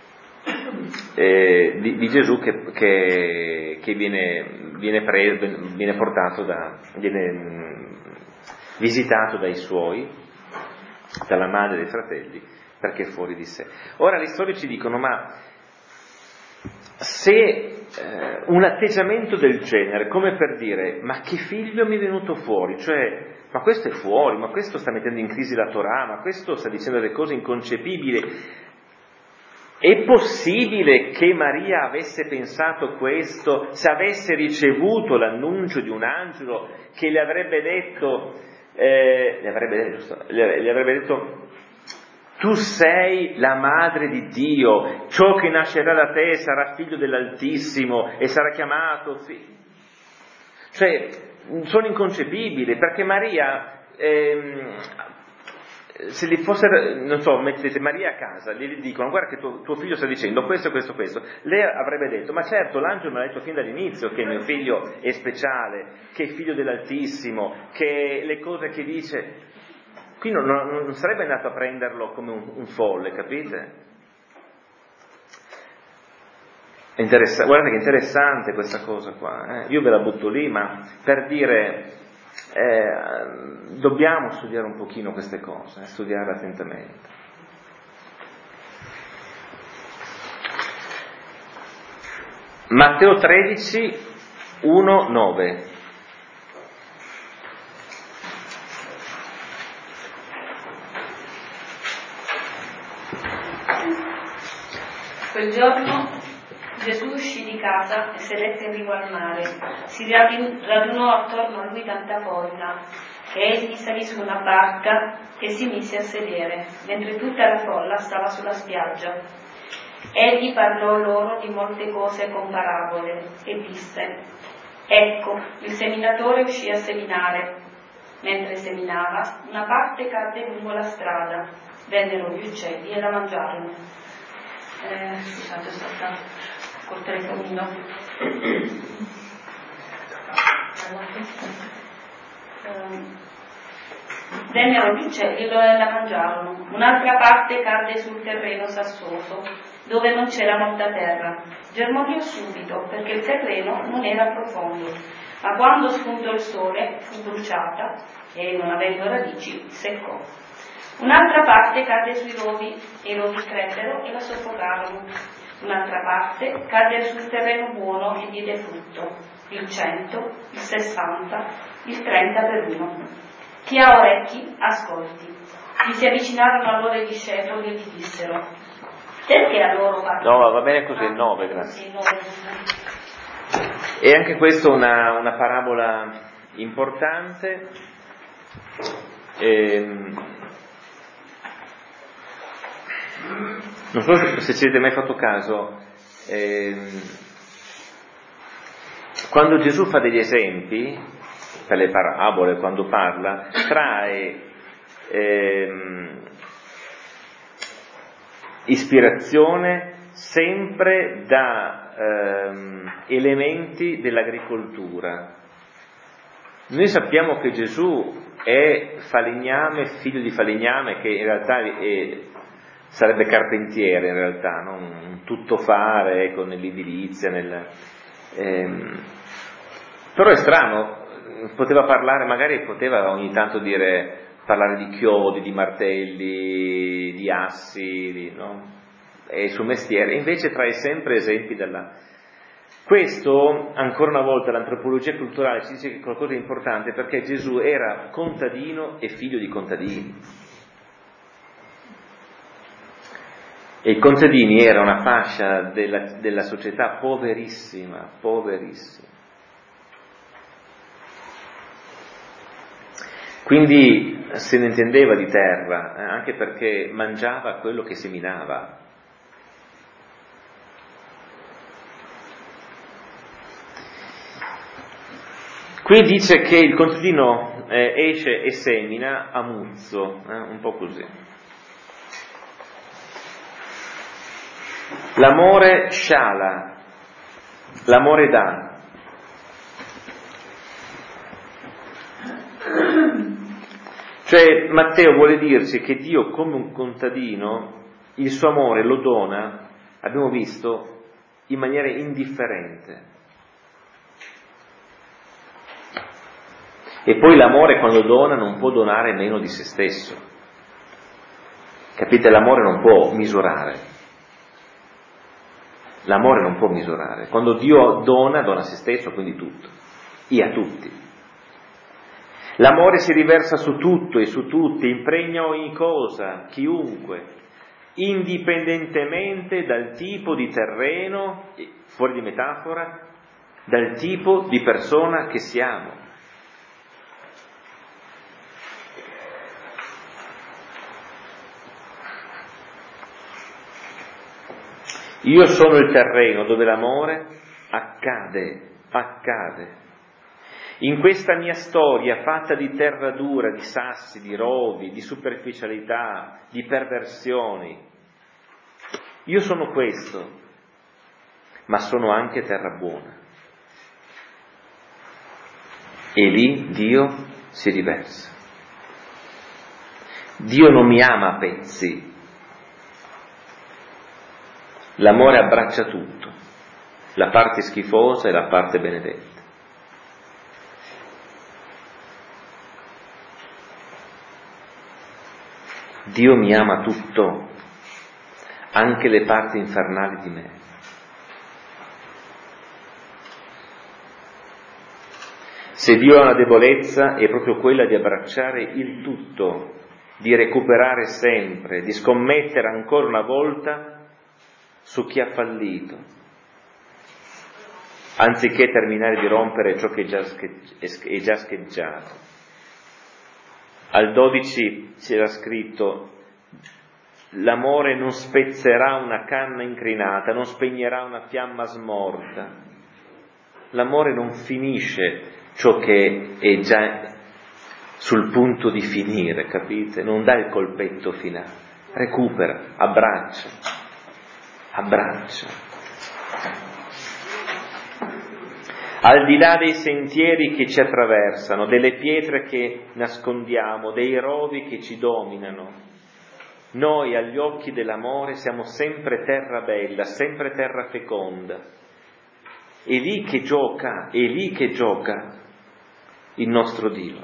eh, di, di Gesù che, che, che viene, viene, preso, viene portato da, viene visitato dai suoi, dalla madre e dai fratelli, perché è fuori di sé. Ora gli storici dicono, ma se eh, un atteggiamento del genere, come per dire, ma che figlio mi è venuto fuori, cioè, ma questo è fuori, ma questo sta mettendo in crisi la Torah, ma questo sta dicendo delle cose inconcepibili, è possibile che Maria avesse pensato questo se avesse ricevuto l'annuncio di un angelo che le avrebbe detto, eh, le avrebbe detto, giusto, le, le avrebbe detto, tu sei la madre di Dio, ciò che nascerà da te sarà figlio dell'Altissimo e sarà chiamato figlio. Cioè, sono inconcepibili, perché Maria, ehm, se li fosse, non so, mettete Maria a casa, gli dicono, guarda che tuo, tuo figlio sta dicendo questo, questo, questo, lei avrebbe detto, ma certo, l'angelo mi ha detto fin dall'inizio che mio figlio è speciale, che è figlio dell'Altissimo, che le cose che dice... Qui non, non, non sarebbe andato a prenderlo come un, un folle, capite? È interessa- guardate che interessante questa cosa qua, eh? Io ve la butto lì, ma per dire, eh, dobbiamo studiare un pochino queste cose, eh? Studiarle attentamente. Matteo tredici, uno, nove. Quel giorno Gesù uscì di casa e sedette in riva al mare. Si radunò attorno a lui tanta folla che egli salì su una barca e si mise a sedere, mentre tutta la folla stava sulla spiaggia. Egli parlò loro di molte cose con parabole e disse: ecco, il seminatore uscì a seminare. Mentre seminava, una parte cadde lungo la strada, vennero gli uccelli e la mangiarono. Eh, scusate, sto stata col telefonino. Vennero gli uccelli e la mangiarono. Un'altra parte cadde sul terreno sassoso, dove non c'era molta terra. Germogliò subito, perché il terreno non era profondo, ma quando spuntò il sole fu bruciata e, non avendo radici, seccò. Un'altra parte cadde sui rovi e i rovi crebbero e la soffocarono. Un'altra parte cadde sul terreno buono e diede frutto, il cento, il sessanta, il trenta per uno. Chi ha orecchi, ascolti. Gli si avvicinarono allora i discepoli e gli dissero: perché a loro parlate? No, va bene così, nove, grazie. E anche questa è una, una parabola importante. Ehm, Non so se ci avete mai fatto caso, ehm, quando Gesù fa degli esempi, per le parabole, quando parla, trae ehm, ispirazione sempre da ehm, elementi dell'agricoltura. Noi sappiamo che Gesù è falegname, figlio di falegname, che in realtà è, sarebbe carpentiere, in realtà, no? Un tuttofare, ecco, nell'edilizia, nel, ehm, però è strano, poteva parlare, magari poteva ogni tanto dire, parlare di chiodi, di martelli, di assi, di, no? È il suo mestiere, invece trae sempre esempi dalla... Questo, ancora una volta, l'antropologia culturale ci dice che è qualcosa di importante, perché Gesù era contadino e figlio di contadini. E i contadini era una fascia della, della società poverissima, poverissima. Quindi se ne intendeva di terra, eh, anche perché mangiava quello che seminava. Qui dice che il contadino eh, esce e semina a muzzo, eh, un po' così. L'amore sciala, l'amore dà. Cioè Matteo vuole dirci che Dio, come un contadino, il suo amore lo dona, abbiamo visto, in maniera indifferente. E poi l'amore, quando dona, non può donare meno di se stesso. Capite? L'amore non può misurare. L'amore non può misurare. Quando Dio dona, dona se stesso, quindi tutto. E a tutti. L'amore si riversa su tutto e su tutti, impregna ogni cosa, chiunque, indipendentemente dal tipo di terreno, fuori di metafora, dal tipo di persona che siamo. Io sono il terreno dove l'amore accade, accade. In questa mia storia fatta di terra dura, di sassi, di rovi, di superficialità, di perversioni, io sono questo, ma sono anche terra buona. E lì Dio si riversa. Dio non mi ama a pezzi. L'amore abbraccia tutto, la parte schifosa e la parte benedetta. Dio mi ama tutto, anche le parti infernali di me. Se Dio ha una debolezza è proprio quella di abbracciare il tutto, di recuperare sempre, di scommettere ancora una volta su chi ha fallito, anziché terminare di rompere ciò che è già, è già scheggiato. Al dodici c'era scritto: l'amore non spezzerà una canna incrinata, non spegnerà una fiamma smorta. L'amore non finisce ciò che è già sul punto di finire, capite? Non dà il colpetto finale, recupera, abbraccia, abbraccia. Al di là dei sentieri che ci attraversano, delle pietre che nascondiamo, dei rovi che ci dominano, noi agli occhi dell'amore siamo sempre terra bella, sempre terra feconda. È lì che gioca, è lì che gioca il nostro Dio.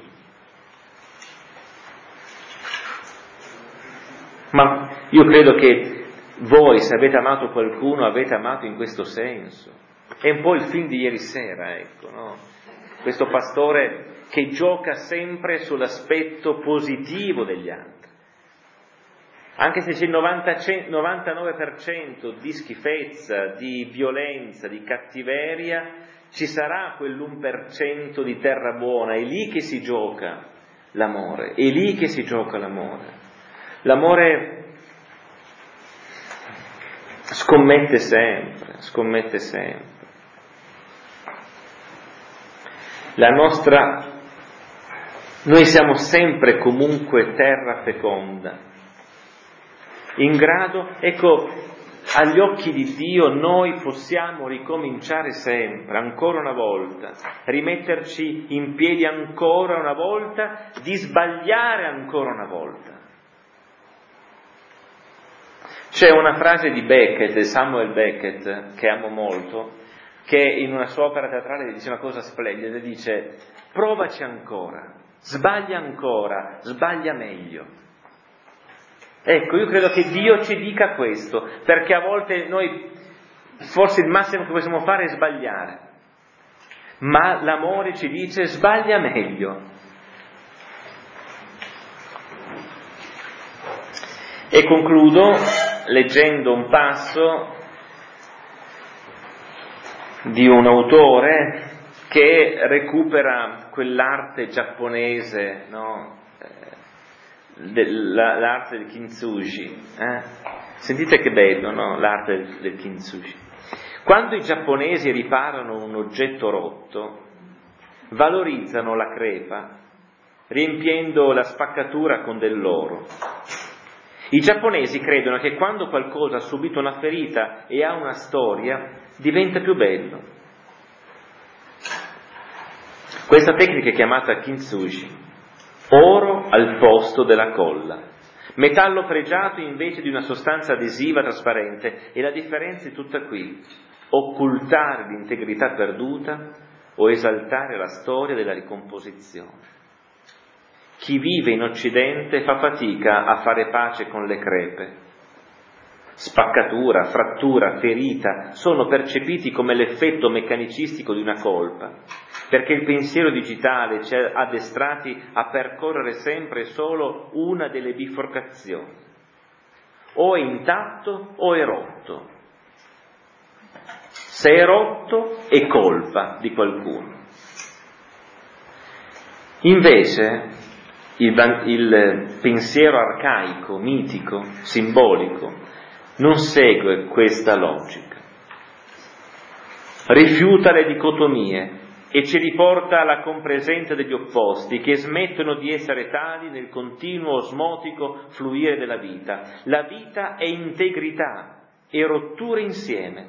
Ma io credo che voi, se avete amato qualcuno, avete amato in questo senso. È un po' il film di ieri sera, ecco, no? Questo pastore che gioca sempre sull'aspetto positivo degli altri. Anche se c'è il novantanove per cento di schifezza, di violenza, di cattiveria, ci sarà quell'uno per cento di terra buona. È lì che si gioca l'amore, è lì che si gioca l'amore. L'amore scommette sempre, scommette sempre. La nostra Noi siamo sempre comunque terra feconda, in grado, ecco, agli occhi di Dio noi possiamo ricominciare sempre, ancora una volta, rimetterci in piedi ancora una volta, di sbagliare ancora una volta. C'è una frase di Beckett, Samuel Beckett, che amo molto, che in una sua opera teatrale dice una cosa splendida, dice: provaci ancora, sbaglia ancora, sbaglia meglio. Ecco, io credo che Dio ci dica questo, perché a volte noi, forse il massimo che possiamo fare è sbagliare, ma l'amore ci dice: sbaglia meglio. E concludo leggendo un passo di un autore che recupera quell'arte giapponese, no? La, l'arte del kintsugi, eh? Sentite che bello, no? L'arte del, del kintsugi. Quando i giapponesi riparano un oggetto rotto, valorizzano la crepa riempiendo la spaccatura con dell'oro. I giapponesi credono che quando qualcosa ha subito una ferita e ha una storia, diventa più bello. Questa tecnica è chiamata kintsugi. Oro al posto della colla, metallo pregiato invece di una sostanza adesiva trasparente, e la differenza è tutta qui: occultare l'integrità perduta o esaltare la storia della ricomposizione. Chi vive in Occidente fa fatica a fare pace con le crepe. Spaccatura, frattura, ferita sono percepiti come l'effetto meccanicistico di una colpa, perché il pensiero digitale ci ha addestrati a percorrere sempre e solo una delle biforcazioni. O è intatto o è rotto. Se è rotto è colpa di qualcuno. Invece il, il pensiero arcaico, mitico, simbolico non segue questa logica. Rifiuta le dicotomie e ci riporta alla compresenza degli opposti che smettono di essere tali nel continuo osmotico fluire della vita. La vita è integrità e rotture insieme.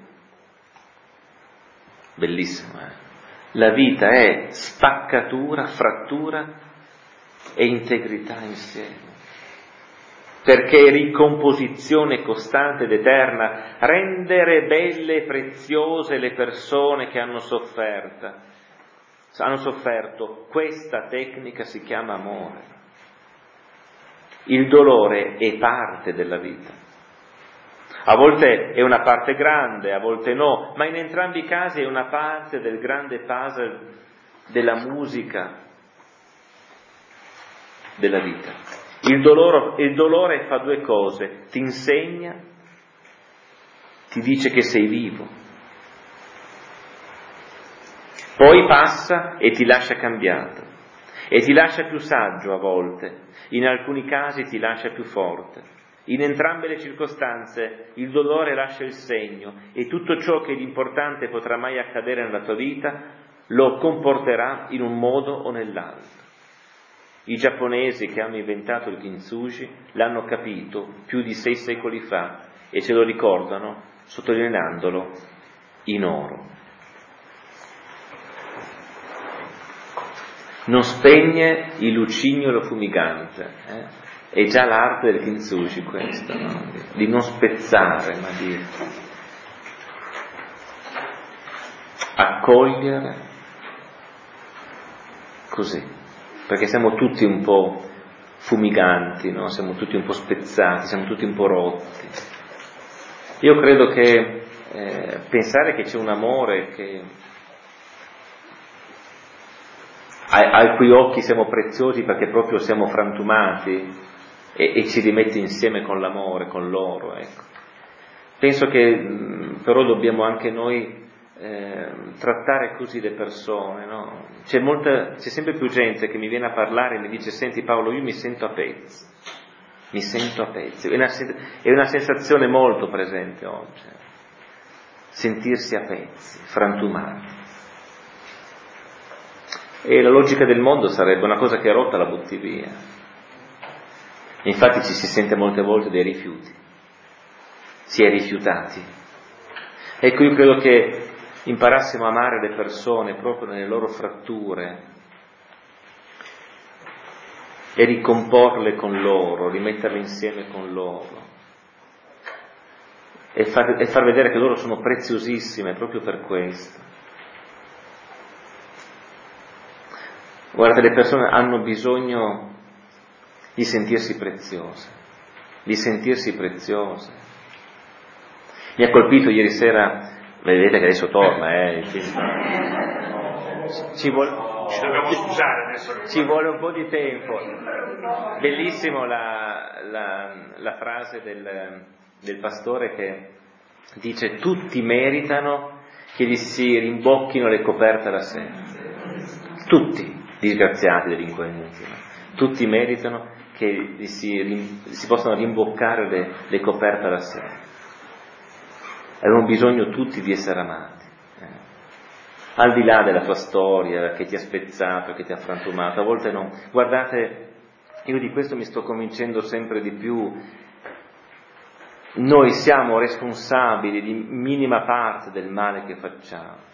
Bellissimo, eh? La vita è spaccatura, frattura e integrità insieme. Perché ricomposizione costante ed eterna, rendere belle e preziose le persone che hanno sofferto. hanno sofferto. Questa tecnica si chiama amore. Il dolore è parte della vita. A volte è una parte grande, a volte no, ma in entrambi i casi è una parte del grande puzzle della musica della vita. Il dolore, il dolore fa due cose: ti insegna, ti dice che sei vivo, poi passa e ti lascia cambiato, e ti lascia più saggio a volte, in alcuni casi ti lascia più forte. In entrambe le circostanze il dolore lascia il segno, e tutto ciò che di importante potrà mai accadere nella tua vita lo comporterà in un modo o nell'altro. I giapponesi che hanno inventato il kintsugi l'hanno capito più di sei secoli fa e ce lo ricordano sottolineandolo in oro. Non spegne il lucignolo fumigante, eh? È già l'arte del kintsugi questo, no? Di non spezzare, ma di accogliere così. Perché siamo tutti un po' fumiganti, no? Siamo tutti un po' spezzati, siamo tutti un po' rotti. Io credo che eh, pensare che c'è un amore che ai, ai cui occhi siamo preziosi perché proprio siamo frantumati e, e ci rimette insieme con l'amore, con l'oro, ecco. Penso che mh, però dobbiamo anche noi Eh, trattare così le persone, no? C'è molta, c'è sempre più gente che mi viene a parlare e mi dice: senti Paolo, io mi sento a pezzi, mi sento a pezzi. È una, è una sensazione molto presente oggi, sentirsi a pezzi, frantumati. E la logica del mondo sarebbe: una cosa che è rotta la butti via. Infatti ci si sente molte volte dei rifiuti, si è rifiutati. Ecco, io credo che imparassimo a amare le persone proprio nelle loro fratture e ricomporle con loro, rimetterle insieme con loro e far, e far vedere che loro sono preziosissime proprio per questo. Guardate, le persone hanno bisogno di sentirsi preziose, di sentirsi preziose. Mi ha colpito ieri sera, vedete che adesso torna, eh, il film. Ci vuole, Ci dobbiamo scusare adesso. ci vuole un po' di tempo. Bellissimo la, la, la frase del, del pastore che dice: tutti meritano che gli si rimbocchino le coperte alla sera. Tutti, disgraziati, delinquenti, no? Tutti meritano che gli si, si possano rimboccare le, le coperte alla sera. Avevano bisogno tutti di essere amati, eh. Al di là della tua storia che ti ha spezzato, che ti ha frantumato, a volte no. Guardate, io di questo mi sto convincendo sempre di più. Noi siamo responsabili di minima parte del male che facciamo.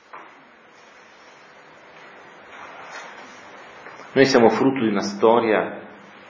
Noi siamo frutto di una storia.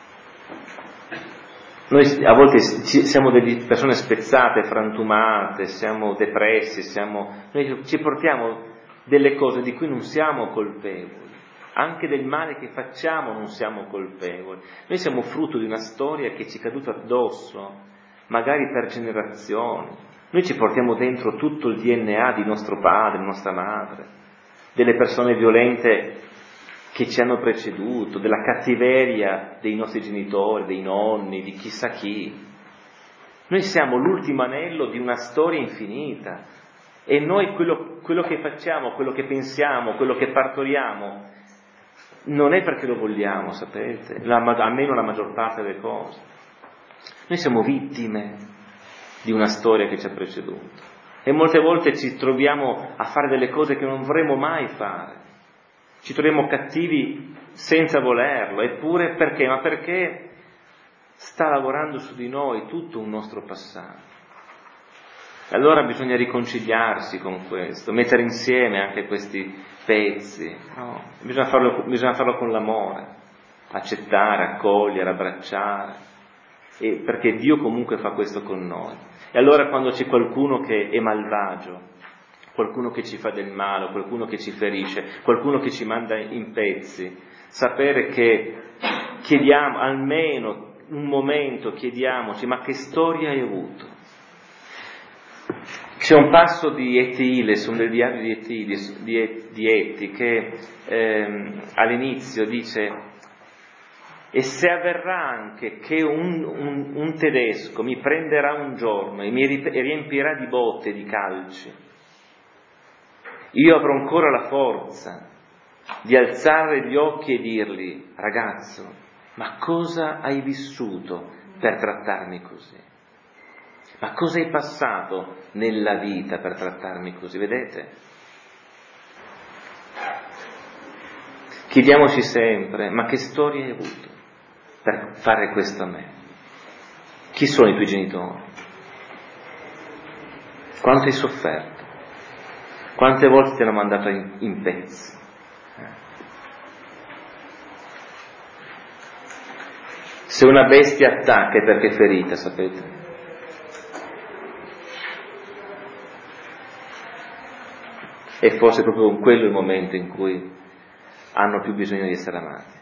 Noi a volte siamo delle persone spezzate, frantumate, siamo depressi, siamo, noi ci portiamo delle cose di cui non siamo colpevoli, anche del male che facciamo non siamo colpevoli. Noi siamo frutto di una storia che ci è caduta addosso, magari per generazioni. Noi ci portiamo dentro tutto il D N A di nostro padre, nostra madre, delle persone violente che ci hanno preceduto, della cattiveria dei nostri genitori, dei nonni, di chissà chi. Noi siamo l'ultimo anello di una storia infinita e noi quello, quello che facciamo, quello che pensiamo, quello che partoriamo, non è perché lo vogliamo, sapete, la, almeno la maggior parte delle cose. Noi siamo vittime di una storia che ci ha preceduto e molte volte ci troviamo a fare delle cose che non vorremmo mai fare. Ci troviamo cattivi senza volerlo, eppure perché? Ma perché sta lavorando su di noi tutto un nostro passato. Allora bisogna riconciliarsi con questo, mettere insieme anche questi pezzi, no? Bisogna farlo, bisogna farlo con l'amore, accettare, accogliere, abbracciare, e perché Dio comunque fa questo con noi. E allora quando c'è qualcuno che è malvagio, qualcuno che ci fa del male, qualcuno che ci ferisce, qualcuno che ci manda in pezzi, sapere che chiediamo, almeno un momento chiediamoci: ma che storia hai avuto? C'è un passo di Etile, sono del diario di Etili, di, di Eti, che ehm, all'inizio dice: e se avverrà anche che un, un, un tedesco mi prenderà un giorno e mi riempirà di botte e di calci, io avrò ancora la forza di alzare gli occhi e dirgli: ragazzo, ma cosa hai vissuto per trattarmi così? Ma cosa hai passato nella vita per trattarmi così? Vedete? Chiediamoci sempre: ma che storia hai avuto per fare questo a me? Chi sono i tuoi genitori? Quanto hai sofferto? Quante volte ti hanno mandato in, in pezzi? Se una bestia attacca è perché è ferita, sapete? E forse proprio quello è il momento in cui hanno più bisogno di essere amati.